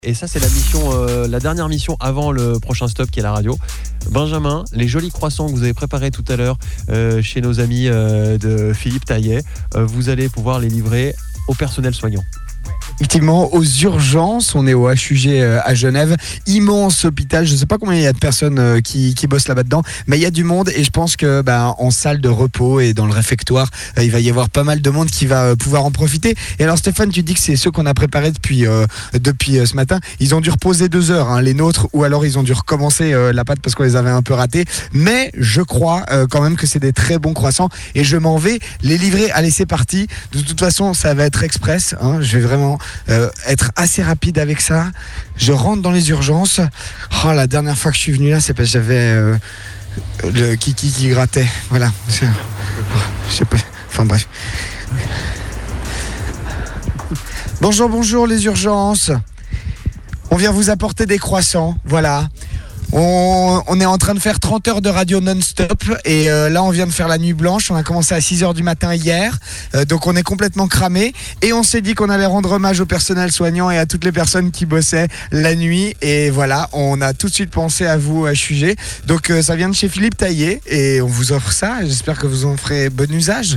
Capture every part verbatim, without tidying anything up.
Et ça, c'est la mission, euh, la dernière mission avant le prochain stop qui est la radio. Benjamin, les jolis croissants que vous avez préparés tout à l'heure euh, chez nos amis euh, de Philippe Taillet, euh, vous allez pouvoir les livrer au personnel soignant. Effectivement, aux urgences, on est au H U G à Genève, immense hôpital, je ne sais pas combien il y a de personnes qui, qui bossent là-bas dedans, mais il y a du monde et je pense que bah, en salle de repos et dans le réfectoire, il va y avoir pas mal de monde qui va pouvoir en profiter. Et alors Stéphane, tu dis que c'est ceux qu'on a préparés depuis, euh, depuis euh, ce matin, ils ont dû reposer deux heures, hein, les nôtres, ou alors ils ont dû recommencer euh, la pâte parce qu'on les avait un peu ratés, mais je crois euh, quand même que c'est des très bons croissants et je m'en vais les livrer. Allez, c'est parti, de toute façon ça va être express, hein, je vais vraiment Euh, être assez rapide avec ça. Je rentre dans les urgences. Oh, la dernière fois que je suis venu là, c'est parce que j'avais euh, le kiki qui grattait. Voilà. Je sais pas. Enfin bref. Bonjour, bonjour les urgences. On vient vous apporter des croissants. Voilà. On, on est en train de faire trente heures de radio non-stop et euh, là on vient de faire la nuit blanche, on a commencé à six heures du matin hier, euh, donc on est complètement cramé et on s'est dit qu'on allait rendre hommage au personnel soignant et à toutes les personnes qui bossaient la nuit et voilà, on a tout de suite pensé à vous H U G, donc euh, ça vient de chez Philippe Taillet et on vous offre ça, j'espère que vous en ferez bon usage.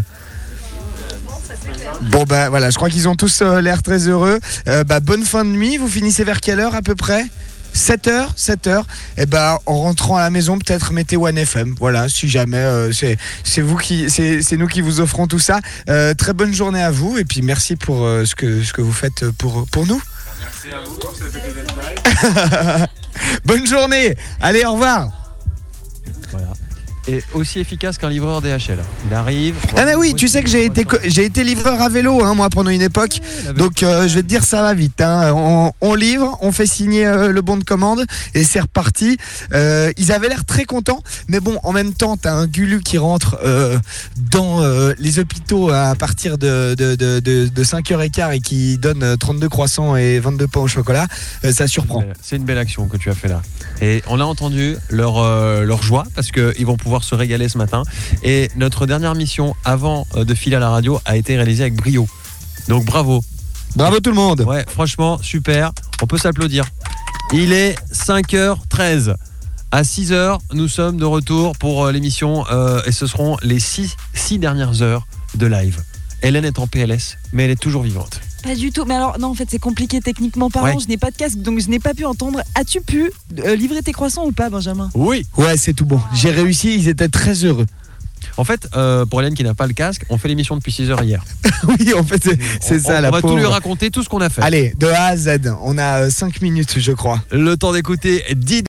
Bon ben voilà, je crois qu'ils ont tous euh, l'air très heureux, euh, bah, bonne fin de nuit, vous finissez vers quelle heure à peu près ? sept heures, sept heures, et ben en rentrant à la maison peut-être mettez One F M. Voilà, si jamais euh, c'est c'est vous qui c'est c'est nous qui vous offrons tout ça. Euh, très bonne journée à vous et puis merci pour euh, ce que ce que vous faites pour pour nous. Merci à vous, ça fait plaisir d'être. Bonne journée. Allez, au revoir. Voilà. Et aussi efficace qu'un livreur D H L. Il arrive. Ah mais oui, tu sais que j'ai été j'ai été livreur à vélo, hein, moi pendant une époque. Donc euh, je vais te dire ça va vite. Hein. On, on livre, on fait signer euh, le bon de commande et c'est reparti. Euh, ils avaient l'air très contents, mais bon, en même temps, t'as un Gulu qui rentre euh, dans euh, les hôpitaux à partir de de, de, de, de cinq heures quinze et qui donne trente-deux croissants et vingt-deux pains au chocolat. Euh, ça surprend. C'est une belle action que tu as fait là. Et on a entendu leur euh, leur joie parce que ils vont pouvoir se régaler ce matin. Et notre dernière mission avant de filer à la radio a été réalisée avec brio. Donc bravo. Bravo tout le monde. Ouais, franchement, super. On peut s'applaudir. Il est cinq heures treize. À six heures, nous sommes de retour pour l'émission euh, et ce seront les six dernières heures de live. Hélène est en P L S, mais elle est toujours vivante. Pas du tout, mais alors non en fait c'est compliqué techniquement parlant, ouais. Je n'ai pas de casque donc je n'ai pas pu entendre. As-tu pu euh, livrer tes croissants ou pas Benjamin ? Oui. Ouais, c'est tout bon, j'ai réussi, ils étaient très heureux. En fait, euh, pour Hélène qui n'a pas le casque, on fait l'émission depuis six heures hier. Oui, en fait c'est, c'est on, ça on, la On va pauvre. tout lui raconter, tout ce qu'on a fait. Allez, de A à Z, on a cinq minutes je crois. Le temps d'écouter dix